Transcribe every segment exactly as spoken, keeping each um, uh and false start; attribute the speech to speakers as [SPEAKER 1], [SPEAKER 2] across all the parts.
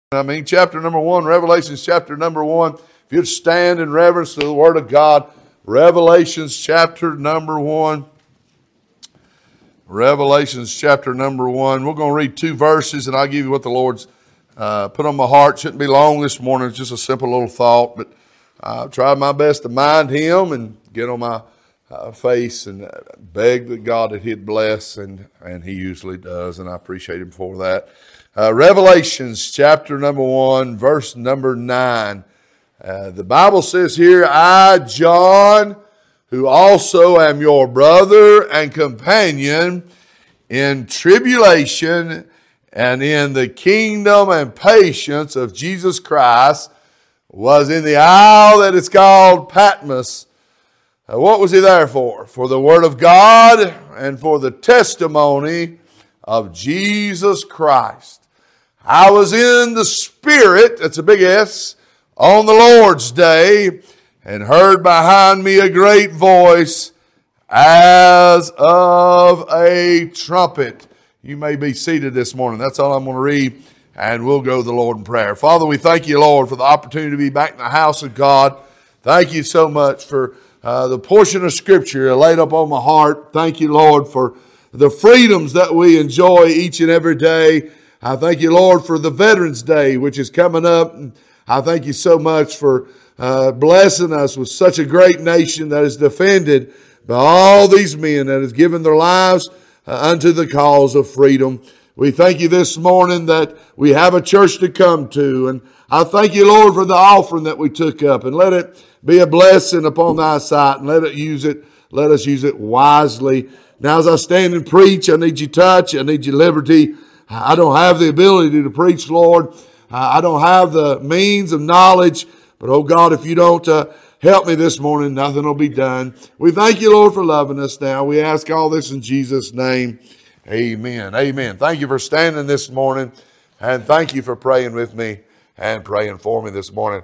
[SPEAKER 1] I mean, chapter number one, Revelations chapter number one. If you'd stand in reverence to the Word of God, Revelations chapter number one. Revelations chapter number one. We're going to read two verses, and I'll give you what the Lord's uh, put on my heart. Shouldn't be long this morning. It's just a simple little thought, but I've tried my best to mind Him and get on my uh, face and beg that God that He'd bless, and, and He usually does, and I appreciate Him for that. Uh, Revelations chapter number one, verse number nine. Uh, the Bible says here, I, John, who also am your brother and companion in tribulation and in the kingdom and patience of Jesus Christ, was in the isle that is called Patmos. Uh, what was he there for? For the word of God and for the testimony of Jesus Christ. I was in the Spirit, that's a big S, on the Lord's day, and heard behind me a great voice as of a trumpet. You may be seated this morning. That's all I'm going to read, and we'll go to the Lord in prayer. Father, we thank you, Lord, for the opportunity to be back in the house of God. Thank you so much for uh, the portion of Scripture laid up on my heart. Thank you, Lord, for the freedoms that we enjoy each and every day. I thank you, Lord, for the Veterans Day, which is coming up. I thank you so much for uh, blessing us with such a great nation that is defended by all these men that has given their lives uh, unto the cause of freedom. We thank you this morning that we have a church to come to. And I thank you, Lord, for the offering that we took up. And let it be a blessing upon thy sight. And let it use it. Let us use it wisely. Now, as I stand and preach, I need your touch. I need your liberty. I don't have the ability to preach, Lord. I don't have the means of knowledge. But, oh God, if you don't uh, help me this morning, nothing will be done. We thank you, Lord, for loving us now. We ask all this in Jesus' name. Amen. Amen. Thank you for standing this morning. And thank you for praying with me and praying for me this morning.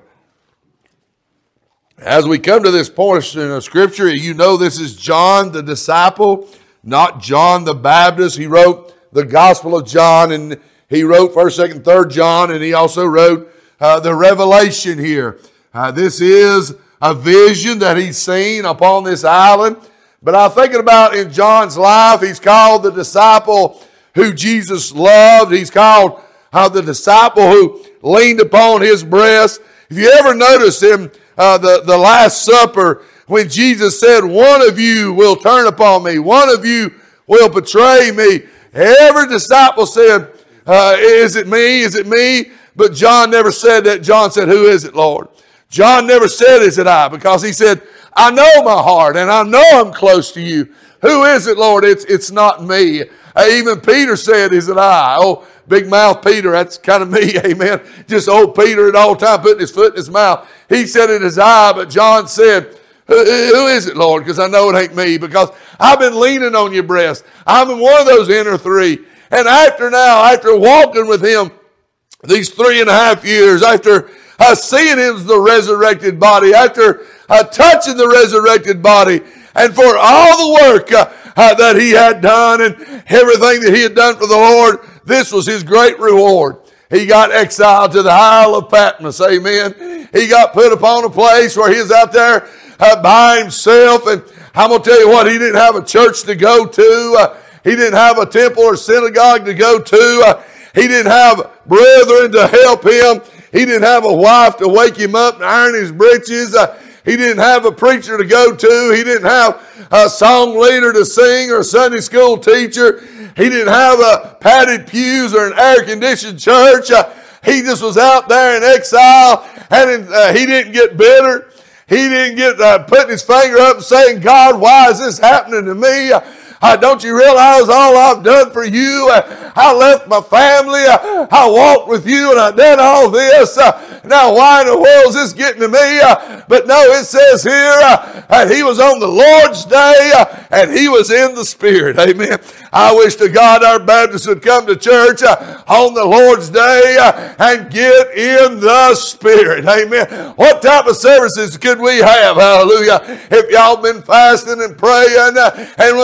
[SPEAKER 1] As we come to this portion of Scripture, you know this is John the disciple, not John the Baptist. He wrote the Gospel of John, and he wrote first, second, third John, and he also wrote uh, the Revelation here. Uh, this is a vision that he's seen upon this island. But I'm thinking about in John's life, he's called the disciple who Jesus loved. He's called uh, the disciple who leaned upon his breast. If you ever notice him, uh, the, the Last Supper, when Jesus said, one of you will turn upon me, one of you will betray me, every disciple said, uh, is it me? Is it me? But John never said that. John said, who is it, Lord? John never said, is it I? Because he said, I know my heart and I know I'm close to you. Who is it, Lord? It's, it's not me. Uh, even Peter said, is it I? Oh, big mouth Peter, that's kind of me, amen. Just old Peter at all time putting his foot in his mouth. He said it is I, but John said, who, who is it, Lord? Because I know it ain't me, because I've been leaning on your breast. I'm in one of those inner three. And after now, after walking with him these three and a half years, after uh, seeing him as the resurrected body, after uh, touching the resurrected body, and for all the work uh, uh, that he had done and everything that he had done for the Lord, this was his great reward. He got exiled to the Isle of Patmos, amen. He got put upon a place where he was out there uh, by himself, and I'm going to tell you what, he didn't have a church to go to. Uh, he didn't have a temple or synagogue to go to. Uh, he didn't have brethren to help him. He didn't have a wife to wake him up and iron his breeches. Uh, he didn't have a preacher to go to. He didn't have a song leader to sing or a Sunday school teacher. He didn't have a padded pews or an air-conditioned church. Uh, he just was out there in exile, and uh, he didn't get bitter. He didn't get uh, putting his finger up and saying, God, why is this happening to me? Uh, Uh, don't you realize all I've done for you? Uh, I left my family. Uh, I walked with you and I did all this. Uh, now why in the world is this getting to me? Uh, but no, it says here uh, that he was on the Lord's day uh, and he was in the Spirit. Amen. I wish to God our Baptists would come to church uh, on the Lord's day uh, and get in the Spirit. Amen. What type of services could we have? Hallelujah. If y'all been fasting and praying uh, and would come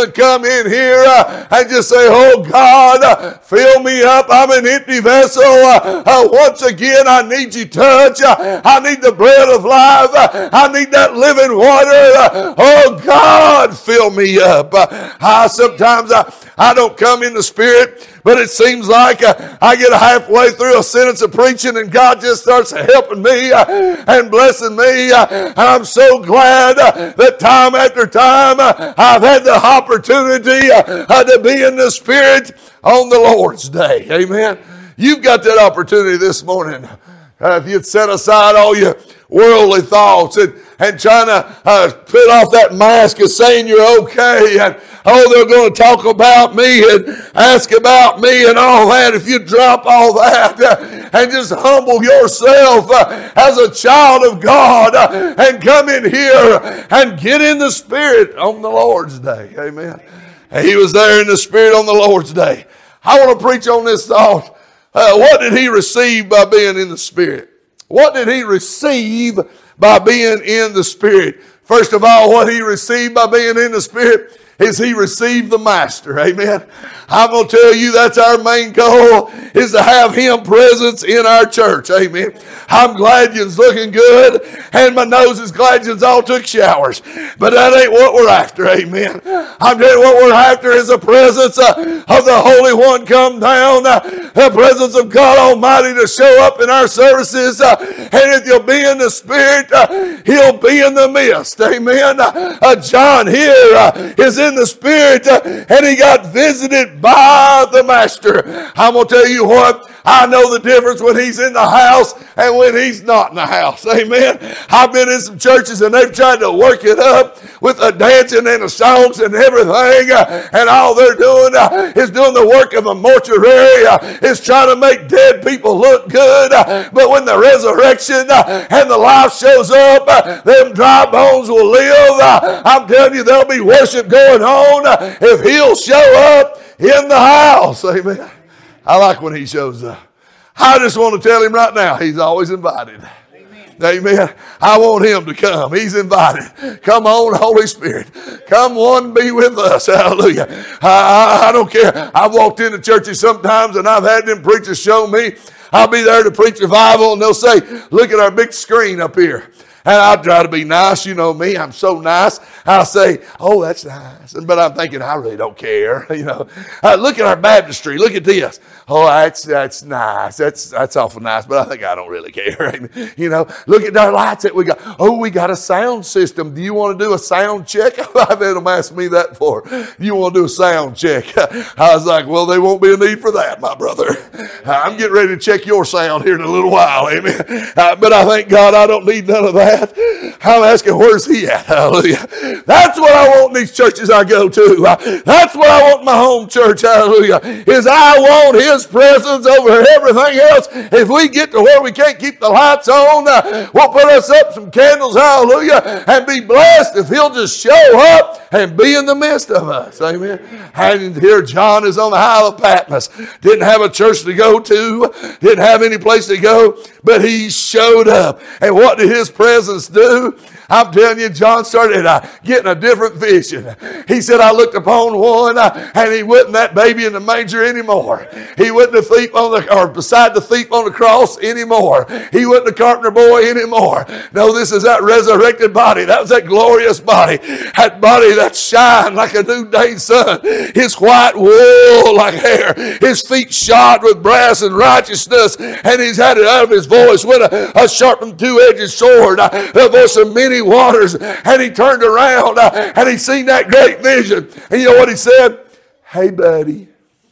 [SPEAKER 1] in here uh, and just say, oh God, uh, fill me up. I'm an empty vessel. Uh, uh, once again, I need you touch. Uh, I need the bread of life. Uh, I need that living water. Uh, oh God, fill me up. Uh, I sometimes I, I don't come in the Spirit, but it seems like uh, I get halfway through a sentence of preaching and God just starts helping me uh, and blessing me. Uh, and I'm so glad uh, that time after time uh, I've had the opportunity uh, uh, to be in the Spirit on the Lord's Day. Amen. You've got that opportunity this morning. Uh, if you'd set aside all your worldly thoughts and, and trying to uh, put off that mask of saying you're okay and, oh, they're going to talk about me and ask about me and all that. If you drop all that uh, and just humble yourself uh, as a child of God uh, and come in here and get in the Spirit on the Lord's Day. Amen. And he was there in the Spirit on the Lord's Day. I want to preach on this thought. Uh, what did he receive by being in the Spirit? What did he receive by being in the Spirit? First of all, what he received by being in the Spirit is he received the Master. Amen. I'm going to tell you that's our main goal, is to have him presence in our church. Amen. I'm glad you're looking good, and my nose is glad you all took showers. But that ain't what we're after. Amen. I'm telling you what we're after is the presence uh, of the Holy One come down, uh, the presence of God Almighty to show up in our services. Uh, and if you'll be in the Spirit, uh, he'll be in the midst. Amen. Uh, uh, John here uh, is in the Spirit, uh, and he got visited by the Master. I'm going to tell you what, I know the difference when he's in the house and when he's not in the house. Amen. I've been in some churches and they've tried to work it up with the dancing and the songs and everything, uh, and all they're doing uh, is doing the work of a mortuary. Uh, is trying to make dead people look good. Uh, but when the resurrection uh, and the life shows up, uh, them dry bones will live. Uh, I'm telling you, there'll be worship going on uh, if he'll show up in the house. Amen. I like when he shows up. I just want to tell him right now, he's always invited. Amen. Amen. I want him to come. He's invited. Come on, Holy Spirit. Come on, be with us. Hallelujah. I, I, I don't care. I've walked into churches sometimes and I've had them preachers show me. I'll be there to preach revival and they'll say, look at our big screen up here. And I'll try to be nice. You know me, I'm so nice. I'll say, oh, that's nice. But I'm thinking, I really don't care. You know, uh, look at our baptistry. Look at this. Oh, that's that's nice. That's that's awful nice. But I think I don't really care. You know, look at our lights that we got. Oh, we got a sound system. Do you want to do a sound check? I've had them ask me that before. You want to do a sound check? I was like, well, there won't be a need for that, my brother. I'm getting ready to check your sound here in a little while. Amen. Uh, but I thank God I don't need none of that. I'm asking, where's he at? Hallelujah. That's what I want in these churches I go to. That's what I want in my home church. Hallelujah. Is I want his presence over everything else. If we get to where we can't keep the lights on, uh, we'll put us up some candles. Hallelujah. And be blessed if he'll just show up and be in the midst of us. Amen. And here John is on the Isle of Patmos. Didn't have a church to go to. Didn't have any place to go. But he showed up. And what did his presence do? I'm telling you, John started uh, getting a different vision. He said, I looked upon one uh, and he wasn't that baby in the manger anymore. He wasn't the thief on the, or beside the thief on the cross anymore. He wasn't the carpenter boy anymore. No, this is that resurrected body. That was that glorious body. That body that shined like a noonday sun. His white wool like hair. His feet shod with brass and righteousness. And he's had it out of his voice with a, a sharpened two-edged sword. Uh, the voice of many waters. And he turned around uh, and he seen that great vision. And you know what he said? Hey, buddy.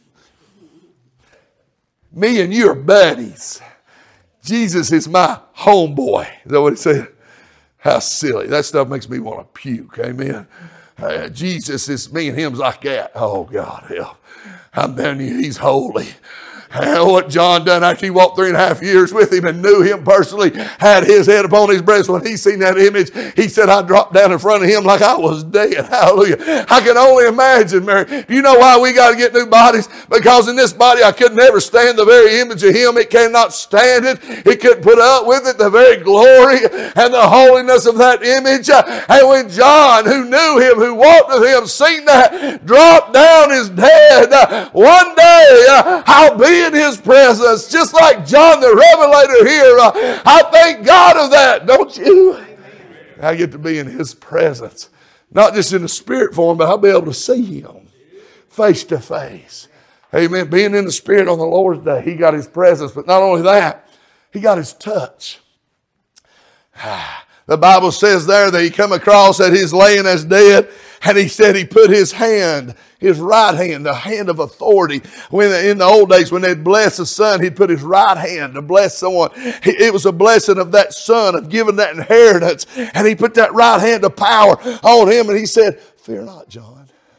[SPEAKER 1] Me and you are buddies. Jesus is my homeboy. Is that what he said? How silly. That stuff makes me want to puke. Amen. Uh, Jesus is, me and him's like that. Oh, God help. I'm telling you, he's holy. And what John done after he walked three and a half years with him and knew him personally, had his head upon his breast. When he seen that image, he said, I dropped down in front of him like I was dead. Hallelujah. I can only imagine, Mary. Do you know why we got to get new bodies? Because in this body I could never stand the very image of him. It cannot stand it. It couldn't put up with it, the very glory and the holiness of that image. And when John, who knew him, who walked with him, seen that, dropped down his dead, one day I'll be in his presence, just like John the Revelator here. I thank God of that, don't you? I get to be in his presence. Not just in the spirit form, but I'll be able to see him face to face. Amen. Being in the spirit on the Lord's day, he got his presence. But not only that, he got his touch. The Bible says there that he come across that he's laying as dead, and he said he put his hand, his right hand, the hand of authority. When in the old days, when they'd bless a son, he'd put his right hand to bless someone. It was a blessing of that son, of giving that inheritance. And he put that right hand of power on him, and he said, fear not, John.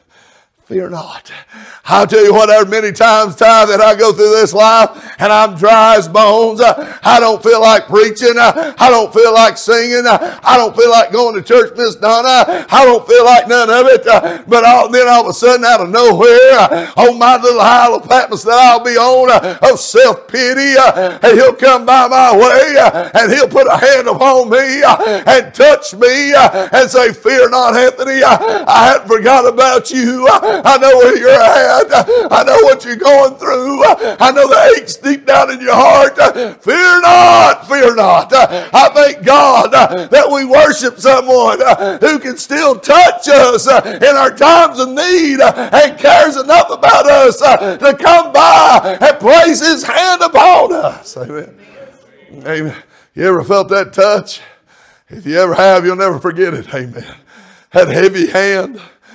[SPEAKER 1] Fear not. I'll tell you what, there are many times time that I go through this life and I'm dry as bones. I don't feel like preaching. I don't feel like singing. I don't feel like going to church, Miss Donna. I don't feel like none of it. But all, then all of a sudden, out of nowhere, on my little Isle of Patmos that I'll be on of self-pity, and he'll come by my way and he'll put a hand upon me and touch me and say, fear not, Anthony. I hadn't forgot about you. I know where you're at. I know what you're going through. I know the aches deep down in your heart. Fear not, fear not. I thank God that we worship someone who can still touch us in our times of need and cares enough about us to come by and place his hand upon us. Amen. Amen. You ever felt that touch? If you ever have, you'll never forget it. Amen. That heavy hand.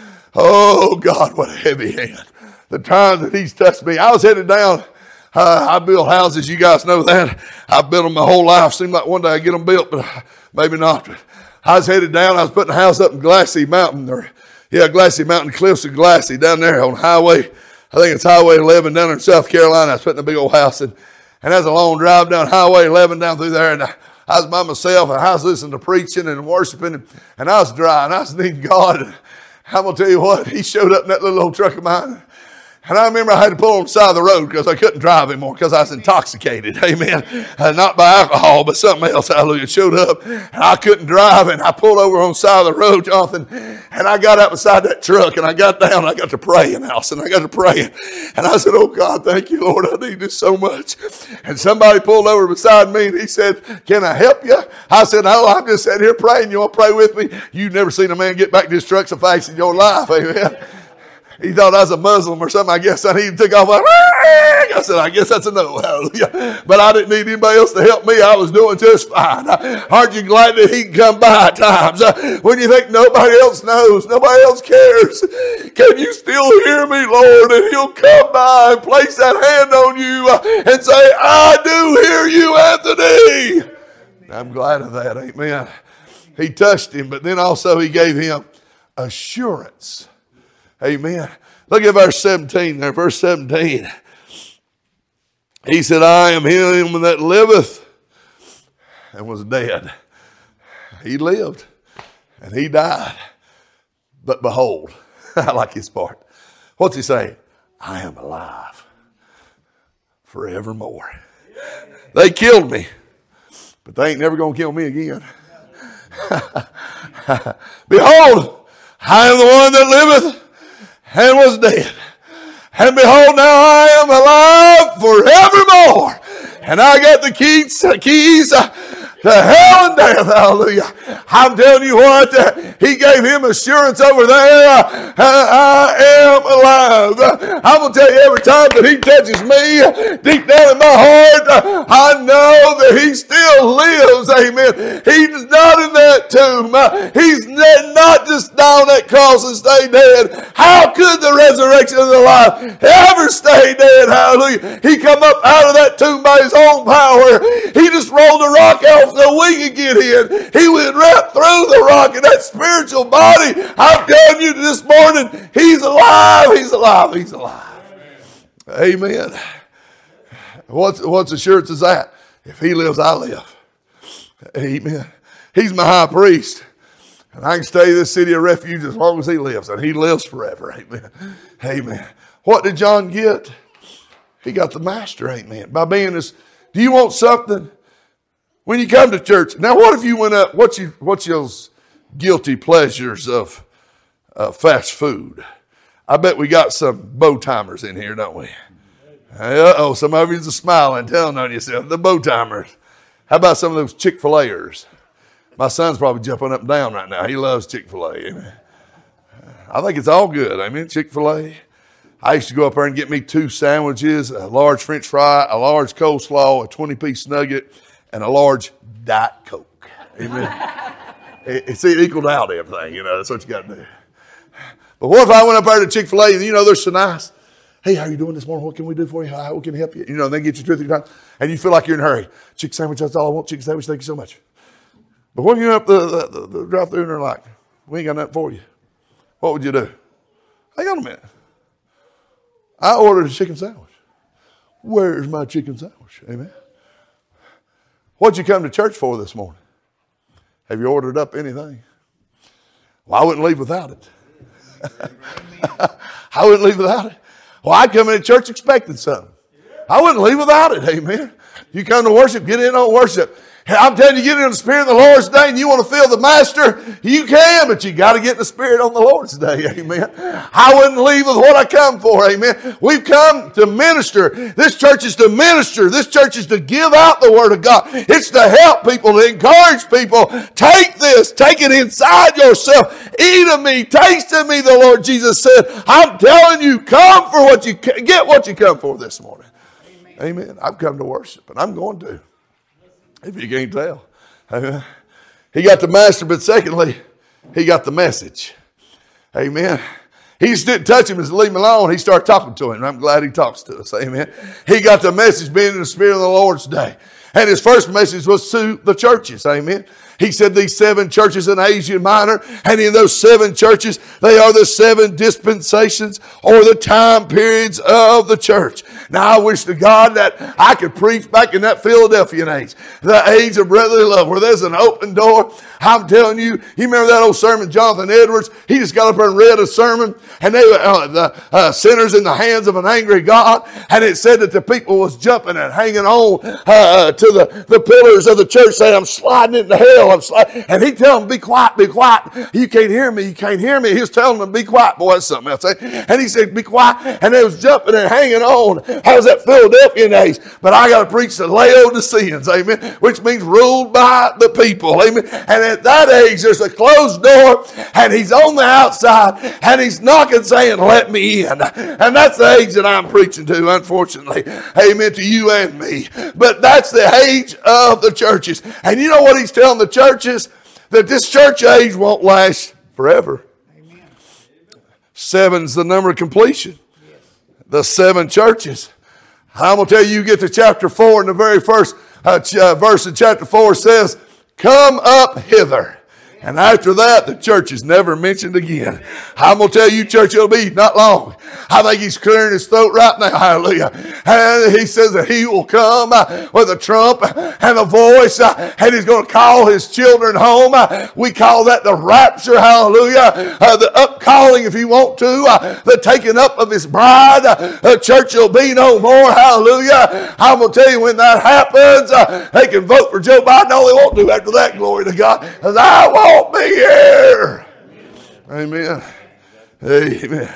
[SPEAKER 1] Oh, God, what a heavy hand. The time that he's touched me. I was headed down. Uh, I build houses. You guys know that. I've built them my whole life. Seemed like one day I get them built, but maybe not. But I was headed down. I was putting a house up in Glassy Mountain. Or, yeah, Glassy Mountain, Cliffs of Glassy down there on highway. I think it's Highway eleven down there in South Carolina. I was putting a big old house in. And that's a long drive down Highway eleven down through there. And I, I was by myself, and I was listening to preaching and worshiping. And, and I was dry, and I was needing God. And, I'm going to tell you what, he showed up in that little old truck of mine. And I remember I had to pull on the side of the road because I couldn't drive anymore because I was intoxicated. Amen. Uh, not by alcohol, but something else. Hallelujah. Showed up and I couldn't drive. And I pulled over on the side of the road, Jonathan. And I got out beside that truck and I got down and I got to praying, Allison. I got to praying. And I said, oh God, thank you, Lord. I need this so much. And somebody pulled over beside me and he said, can I help you? I said, no, I'm just sitting here praying. You want to pray with me? You've never seen a man get back to his truck so fast in your life. Amen. He thought I was a Muslim or something, I guess. And he took off like, I said, I guess that's a no. Hallelujah. But I didn't need anybody else to help me. I was doing just fine. Aren't you glad that he can come by at times when you think nobody else knows, nobody else cares? Can you still hear me, Lord? And he'll come by and place that hand on you and say, I do hear you, Anthony. I'm glad of that. Amen. He touched him, but then also he gave him assurance. Amen. Look at verse seventeen there. Verse seventeen. He said, I am him that liveth and was dead. He lived and he died. But behold, I like his part. What's he saying? I am alive forevermore. They killed me, but they ain't never going to kill me again. Behold, I am the one that liveth and was dead. And behold, now I am alive forevermore. And I got the keys, keys to hell and death. Hallelujah. I'm telling you what, he gave him assurance over there. I am alive. I'm going to tell you, every time that he touches me, deep down in my heart, I know that he still lives. Amen. He's not in that tomb. He's not just down that cross and stay dead. How could the resurrection of the life ever stay dead? Hallelujah. He come up out of that tomb by his own power. He just rolled the rock out so we could get in. He went right through the rock in that spiritual body. I'm telling you this morning, he's alive, he's alive, he's alive. Amen. What's, what's assurance is that? If he lives, I live. Amen. He's my high priest. And I can stay in this city of refuge as long as he lives. And he lives forever. Amen. Amen. What did John get? He got the master. Amen. By being this, do you want something? When you come to church, now what if you went up, what's, you, what's your guilty pleasures of uh, fast food? I bet we got some bow timers in here, don't we? Uh-oh, some of you are smiling, telling on yourself, the bow timers. How about some of those Chick-fil-A'ers? My son's probably jumping up and down right now. He loves Chick-fil-A. Amen. I think it's all good. Amen. Chick-fil-A. I used to go up there and get me two sandwiches, a large French fry, a large coleslaw, a twenty-piece nugget, and a large Diet Coke. Amen. it, it, see, it equaled out everything. You know, that's what you got to do. But what if I went up there to Chick-fil-A and, you know, they're so nice. Hey, how are you doing this morning? What can we do for you? How, how can we help you? You know, they get you two or three times. And you feel like you're in a hurry. Chicken sandwich, that's all I want. Chicken sandwich, thank you so much. But when you're up the, the, the, the drive-thru and they're like, we ain't got nothing for you. What would you do? Hang on a minute. I ordered a chicken sandwich. Where's my chicken sandwich? Amen. What'd you come to church for this morning? Have you ordered up anything? Well, I wouldn't leave without it. I wouldn't leave without it. Well, I'd come into church expecting something. I wouldn't leave without it. Amen. You come to worship, get in on worship. I'm telling you, get in the Spirit of the Lord's day and you want to feel the Master, you can, but you got to get in the Spirit on the Lord's day. Amen. I wouldn't leave with what I come for. Amen. We've come to minister. This church is to minister. This church is to give out the Word of God. It's to help people, to encourage people. Take this. Take it inside yourself. Eat of me. Taste of me, the Lord Jesus said. I'm telling you, come for what you get what you come for this morning. Amen. Amen. I've come to worship, and I'm going to. If you can't tell. Amen. He got the master, but secondly, he got the message. Amen. He just didn't touch him and leave him alone. He started talking to him. I'm glad he talks to us. Amen. He got the message being in the Spirit of the Lord's day. And his first message was to the churches. Amen. He said these seven churches in Asia Minor, and in those seven churches, they are the seven dispensations or the time periods of the church. Now, I wish to God that I could preach back in that Philadelphian age, the age of brotherly love, where there's an open door. I'm telling you, you remember that old sermon, Jonathan Edwards? He just got up there and read a sermon, and they were uh, the uh, sinners in the hands of an angry God, and it said that the people was jumping and hanging on uh, to the, the pillars of the church, saying, I'm sliding into hell. I'm sliding. And he telling them, be quiet, be quiet. You can't hear me, you can't hear me. He was telling them, be quiet. Boy, that's something else. Eh? And he said, be quiet. And they was jumping and hanging on. How's that Philadelphian age? But I got to preach the Laodiceans, amen, which means ruled by the people, amen. And at that age, there's a closed door, and he's on the outside, and he's knocking saying, let me in. And that's the age that I'm preaching to, unfortunately. Amen, to you and me. But that's the age of the churches. And you know what he's telling the churches? That this church age won't last forever. Amen. Seven's the number of completion. Yes. The seven churches. I'm going to tell you, you get to chapter four, and the very first uh, ch- uh, verse in chapter four says, come up hither. And after that, the church is never mentioned again. I'm going to tell you, church, it'll be not long. I think he's clearing his throat right now. Hallelujah. And he says that he will come with a trump and a voice, and he's going to call his children home. We call that the rapture. Hallelujah. Uh, the upcalling, if you want to. Uh, the taking up of his bride. The church will be no more. Hallelujah. I'm going to tell you, when that happens, uh, they can vote for Joe Biden. All they won't do after that, glory to God. Because I won't be here. Amen. Amen.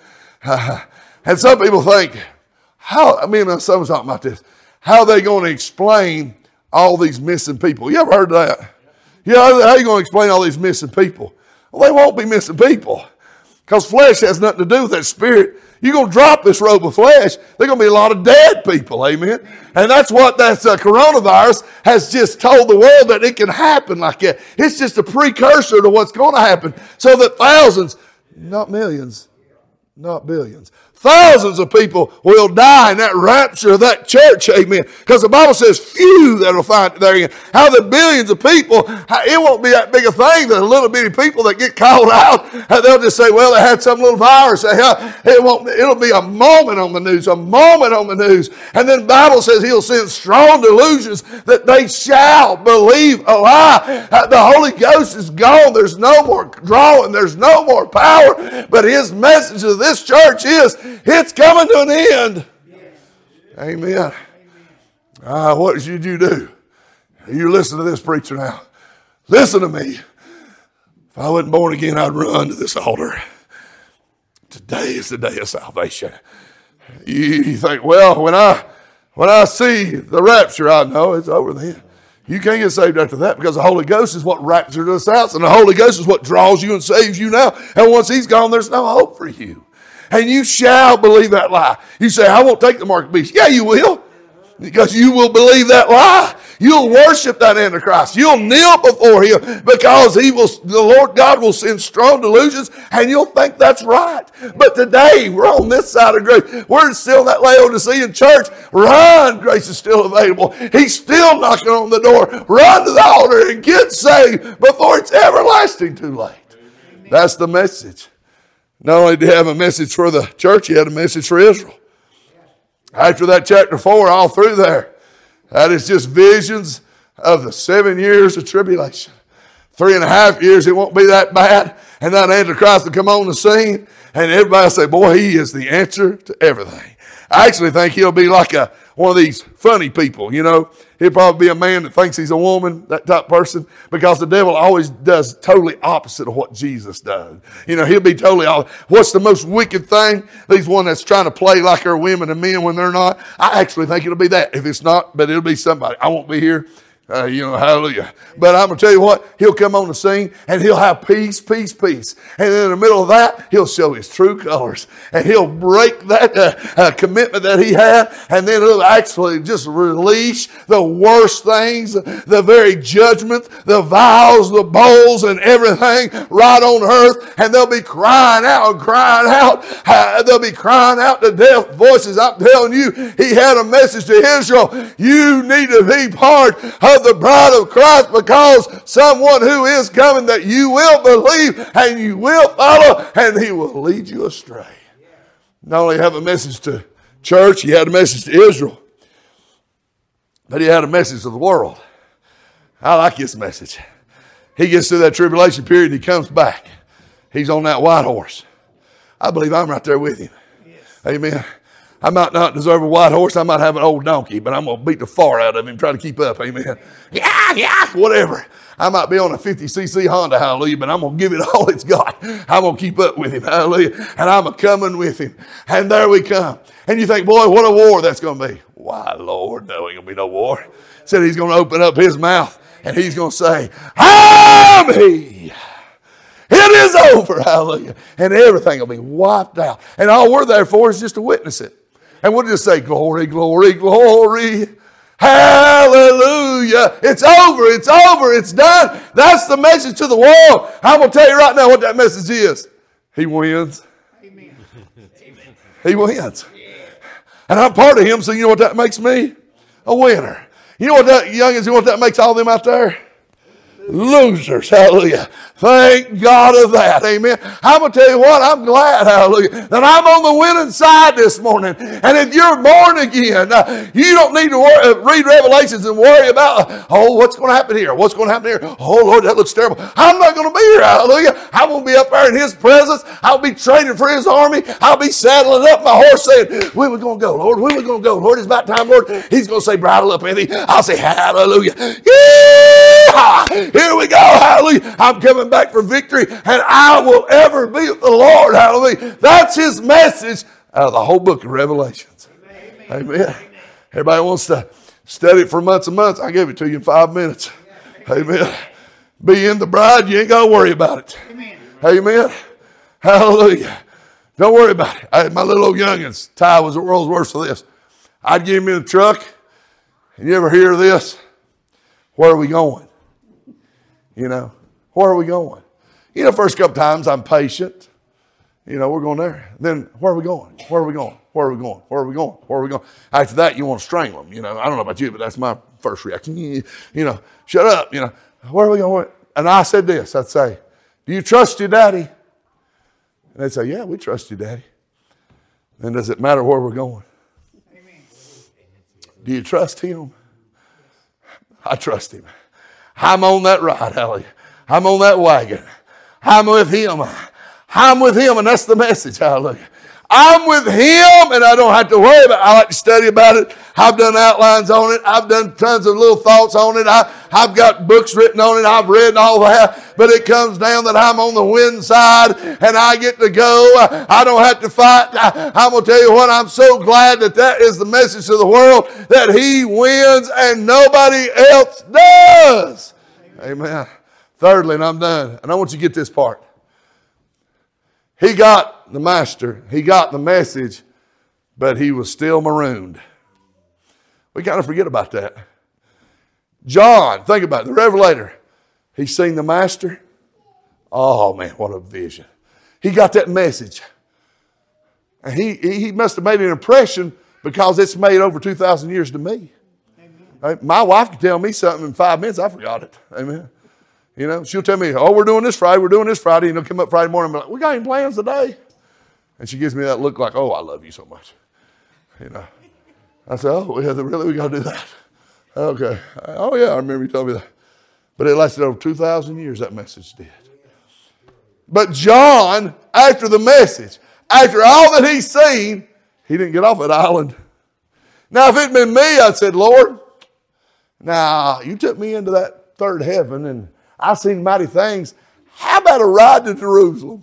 [SPEAKER 1] Uh, and some people think, how, I mean, someone's talking about this, how are they going to explain all these missing people? You ever heard that? Yeah, how are you going to explain all these missing people? Well, they won't be missing people, because flesh has nothing to do with that spirit. You're going to drop this robe of flesh, there are going to be a lot of dead people, amen? And that's what that uh, coronavirus has just told the world, that it can happen like that. It's just a precursor to what's going to happen, so that thousands, not millions, not billions, Thousands of people will die in that rapture of that church, amen. Because the Bible says few that will find it there again. How the billions of people, it won't be that big a thing, the little bitty people that get called out, they'll just say, well, they had some little virus. It won't, it'll be a moment on the news, a moment on the news. And then the Bible says he'll send strong delusions that they shall believe a lie. The Holy Ghost is gone. There's no more drawing. There's no more power. But his message to this church is, it's coming to an end. Yes. Amen. Ah, what should you do? You listen to this preacher now. Listen to me. If I wasn't born again, I'd run to this altar. Today is the day of salvation. You, you think, well, when I when I see the rapture, I know it's over then. You can't get saved after that because the Holy Ghost is what raptures us out. And the Holy Ghost is what draws you and saves you now. And once he's gone, there's no hope for you. And you shall believe that lie. You say, I won't take the mark of the beast. Yeah, you will. Because you will believe that lie. You'll worship that Antichrist. You'll kneel before him because he will, the Lord God will send strong delusions and you'll think that's right. But today, we're on this side of grace. We're still in that Laodicean church. Run, grace is still available. He's still knocking on the door. Run to the altar and get saved before it's everlasting too late. That's the message. Not only did he have a message for the church, he had a message for Israel. After that chapter four, all through there, that is just visions of the seven years of tribulation. Three and a half years, it won't be that bad. And that Antichrist will come on the scene, and everybody will say, boy, he is the answer to everything. I actually think he'll be like a one of these funny people, you know. He'll probably be a man that thinks he's a woman, that type of person, because the devil always does totally opposite of what Jesus does. You know, he'll be totally opposite. What's the most wicked thing? He's one that's trying to play like they're women and men when they're not. I actually think it'll be that. If it's not, but it'll be somebody. I won't be here. Uh, you know, hallelujah. But I'm going to tell you what, he'll come on the scene and he'll have peace, peace, peace. And in the middle of that, he'll show his true colors. And he'll break that uh, uh, commitment that he had. And then he'll actually just release the worst things, the very judgment, the vows, the bowls, and everything right on earth. And they'll be crying out and crying out. Uh, they'll be crying out to deaf voices. I'm telling you, he had a message to Israel. You need to be part of the bride of Christ because someone who is coming that you will believe and you will follow and he will lead you astray. Not only have a message to church, he had a message to Israel, but he had a message to the world. I like his message. He gets through that tribulation period and he comes back. He's on that white horse. I believe I'm right there with him. Yes. Amen. I might not deserve a white horse. I might have an old donkey, but I'm going to beat the far out of him, try to keep up. Amen. Yeah, yeah, whatever. I might be on a fifty c c Honda, hallelujah, but I'm going to give it all it's got. I'm going to keep up with him, hallelujah, and I'm a coming with him. And there we come. And you think, boy, what a war that's going to be. Why, Lord, no, ain't going to be no war. Said he's going to open up his mouth, and he's going to say, I'm he. It is over, hallelujah. And everything will be wiped out. And all we're there for is just to witness it. And we'll just say, glory, glory, glory. Hallelujah. It's over. It's over. It's done. That's the message to the world. I'm going to tell you right now what that message is. He wins. Amen. He wins. And I'm part of him, so you know what that makes me? A winner. You know what that, youngins, you know what that makes all them out there? Losers. Hallelujah. Thank God of that. Amen. I'm going to tell you what, I'm glad, hallelujah, that I'm on the winning side this morning. And if you're born again, uh, you don't need to worry, uh, read Revelations and worry about, uh, oh, what's going to happen here? What's going to happen here? Oh, Lord, that looks terrible. I'm not going to be here, hallelujah. I'm going to be up there in his presence. I'll be training for his army. I'll be saddling up my horse saying, when are we going to go, Lord? When are we going to go? Lord, it's about time, Lord. He's going to say, bridle up, Andy. I'll say, hallelujah. Yeah! Here we go, hallelujah. I'm coming back for victory, and I will ever be with the Lord, hallelujah. That's his message out of the whole book of Revelations. Amen. Amen. Amen. Everybody wants to study it for months and months. I gave it to you in five minutes. Amen. Be in the bride, you ain't got to worry about it. Amen. Amen. Hallelujah. Don't worry about it. I, my little old youngins, Ty was the world's worst for this. I'd get him in the truck, and you ever hear this? Where are we going? You know, where are we going? You know, first couple times I'm patient. You know, we're going there. Then where are we going? Where are we going? Where are we going? Where are we going? Where are we going? After that, you want to strangle them. You know, I don't know about you, but that's my first reaction. You know, shut up. You know, where are we going? And I said this. I'd say, do you trust your daddy? And they'd say, yeah, we trust you, daddy. Then does it matter where we're going? Amen. Do you trust him? I trust him. I'm on that ride, hallelujah. I'm on that wagon. I'm with him. I'm with him, and that's the message, hallelujah. I'm with him, and I don't have to worry about it. I like to study about it. I've done outlines on it. I've done tons of little thoughts on it. I, I've got books written on it. I've read all that. But it comes down that I'm on the win side, and I get to go. I don't have to fight. I, I'm going to tell you what, I'm so glad that that is the message to the world, that he wins and nobody else does. Amen. Amen. Thirdly, and I'm done, and I want you to get this part. He got the master, he got the message, but he was still marooned. We kind of forget about that. John, think about it, the Revelator. He's seen the master. Oh man, what a vision. He got that message. And he, he must have made an impression because it's made over two thousand years to me. Amen. My wife can tell me something in five minutes, I forgot it. Amen. You know, she'll tell me, oh, we're doing this Friday, we're doing this Friday, and they'll come up Friday morning and be like, we got any plans today? And she gives me that look like, oh, I love you so much. You know. I said, oh, yeah, really, we got to do that? Okay. Oh, yeah, I remember you telling me that. But it lasted over two thousand years, that message did. But John, after the message, after all that he's seen, he didn't get off that island. Now, if it'd been me, I'd said, Lord, now, you took me into that third heaven, and I've seen mighty things. How about a ride to Jerusalem?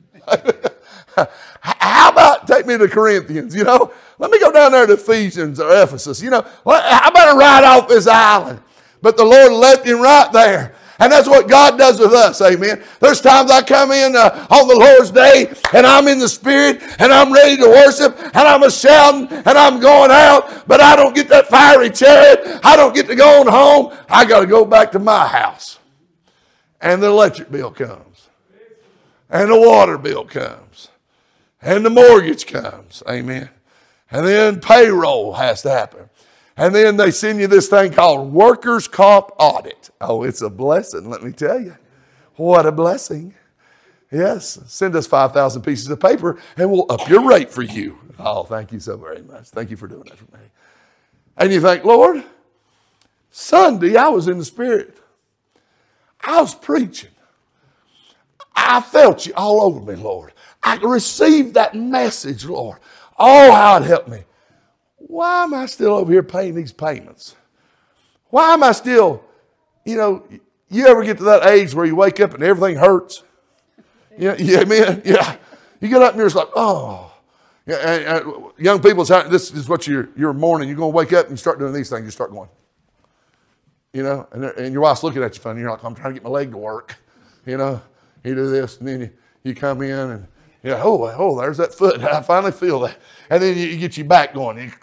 [SPEAKER 1] How about take me to Corinthians, you know? Let me go down there to Ephesians or Ephesus, you know? How about a ride off this island? But the Lord left him right there. And that's what God does with us, amen. There's times I come in uh, on the Lord's day, and I'm in the Spirit, and I'm ready to worship, and I'm a shouting, and I'm going out, but I don't get that fiery chariot. I don't get to go on home. I got to go back to my house. And the electric bill comes. And the water bill comes. And the mortgage comes. Amen. And then payroll has to happen. And then they send you this thing called workers' comp audit. Oh, it's a blessing, let me tell you. What a blessing. Yes, send us five thousand pieces of paper and we'll up your rate for you. Oh, thank you so very much. Thank you for doing that for me. And you think, Lord, Sunday I was in the Spirit. I was preaching. I felt you all over me, Lord. I received that message, Lord. Oh, how it helped me. Why am I still over here paying these payments? Why am I still, you know, you ever get to that age where you wake up and everything hurts? Yeah, yeah, man, yeah. You get up and you're just like, oh. Yeah, and, and young people, this is what you're, you're mourning. You're going to wake up and you start doing these things. You start going. You know, and, and your wife's looking at you funny. You're like, I'm trying to get my leg to work. You know, you do this, and then you, you come in, and you're like, oh, oh, there's that foot. I finally feel that. And then you, you get your back going. You,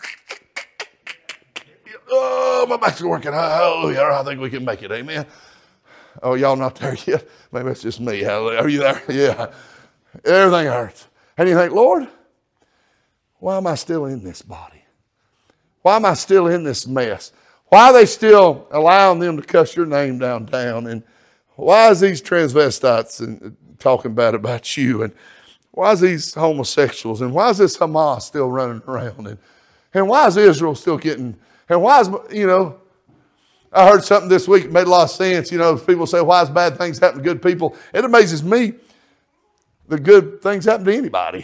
[SPEAKER 1] oh, my back's working. Hallelujah. I think we can make it. Amen. Oh, y'all not there yet? Maybe it's just me. Hallelujah. Are you there? Yeah. Everything hurts. And you think, Lord, why am I still in this body? Why am I still in this mess? Why are they still allowing them to cuss your name downtown? And why is these transvestites and talking bad about you? And why is these homosexuals? And why is this Hamas still running around? And, and why is Israel still getting, and why is, you know, I heard something this week that made a lot of sense. You know, people say, why is bad things happen to good people? It amazes me that good things happen to anybody.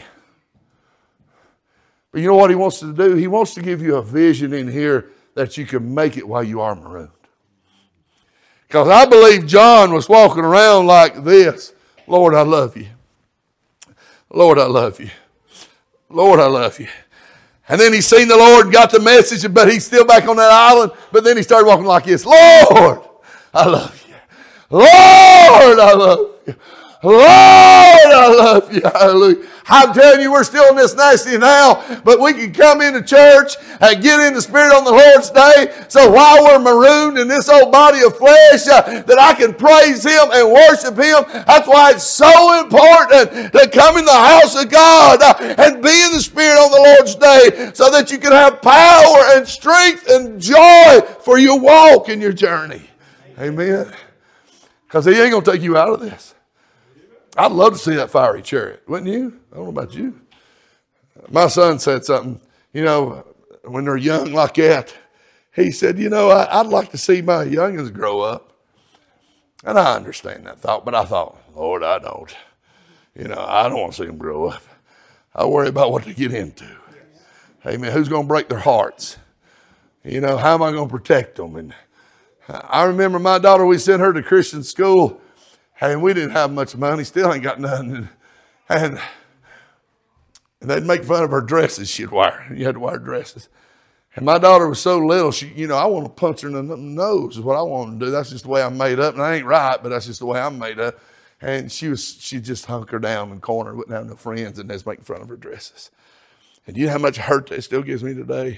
[SPEAKER 1] But you know what he wants to do? He wants to give you a vision in here that you can make it while you are marooned. Because I believe John was walking around like this. Lord, I love you. Lord, I love you. Lord, I love you. And then he seen the Lord and got the message, but he's still back on that island. But then he started walking like this. Lord, I love you. Lord, I love you. Lord, I love you. Hallelujah. I'm telling you, we're still in this nasty now, but we can come into church and get in the Spirit on the Lord's day. So while we're marooned in this old body of flesh, uh, that I can praise Him and worship Him. That's why it's so important to come in the house of God uh, and be in the Spirit on the Lord's day so that you can have power and strength and joy for your walk and your journey. Amen. Because He ain't going to take you out of this. I'd love to see that fiery chariot, wouldn't you? I don't know about you. My son said something, you know, when they're young like that. He said, you know, I, I'd like to see my youngins grow up. And I understand that thought, but I thought, Lord, I don't. You know, I don't want to see them grow up. I worry about what they get into. Amen. Who's going to break their hearts? You know, how am I going to protect them? And I remember my daughter, we sent her to Christian school. And we didn't have much money, still ain't got nothing. And, and they'd make fun of her dresses she'd wear. You had to wear dresses. And my daughter was so little, she, you know, I want to punch her in the nose is what I want to do. That's just the way I'm made up. And I ain't right, but that's just the way I'm made up. And she was, she just hunkered down in the corner, wouldn't have no friends, and they was making fun of her dresses. And you know how much hurt that still gives me today?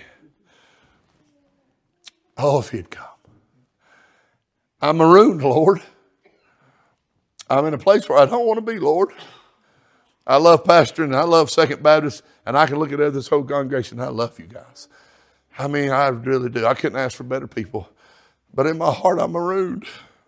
[SPEAKER 1] Oh, if He'd come. I'm marooned, Lord. I'm in a place where I don't want to be, Lord. I love pastoring and I love Second Baptist, and I can look at this whole congregation. I love you guys. I mean, I really do. I couldn't ask for better people. But in my heart, I'm marooned.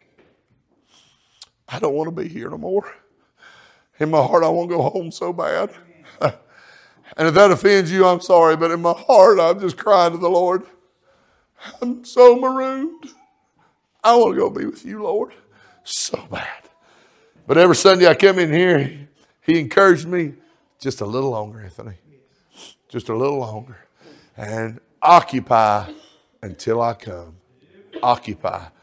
[SPEAKER 1] I don't want to be here no more. In my heart, I want to go home so bad. And if that offends you, I'm sorry. But in my heart, I'm just crying to the Lord. I'm so marooned. I want to go be with you, Lord. So bad. But every Sunday I come in here, He encouraged me just a little longer, Anthony. Just a little longer. And occupy until I come. Occupy.